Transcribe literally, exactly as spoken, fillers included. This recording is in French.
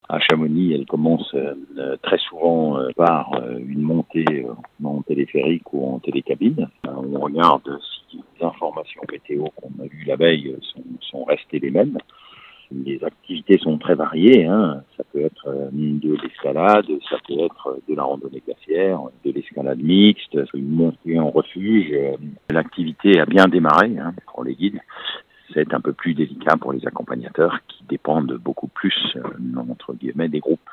À Chamonix, elle commence euh, très souvent euh, par euh, une montée euh, en téléphérique ou en télécabine. Euh, on regarde si les informations météo qu'on a vues la veille sont, sont restées les mêmes. Les activités sont très variées, hein. Ça peut être euh, de l'escalade, ça peut être de la randonnée glaciaire, de l'escalade mixte, une montée en refuge. L'activité a bien démarré, hein, pour les guides. C'est un peu plus délicat pour les accompagnateurs qui dépendent beaucoup plus, euh, entre guillemets, des groupes.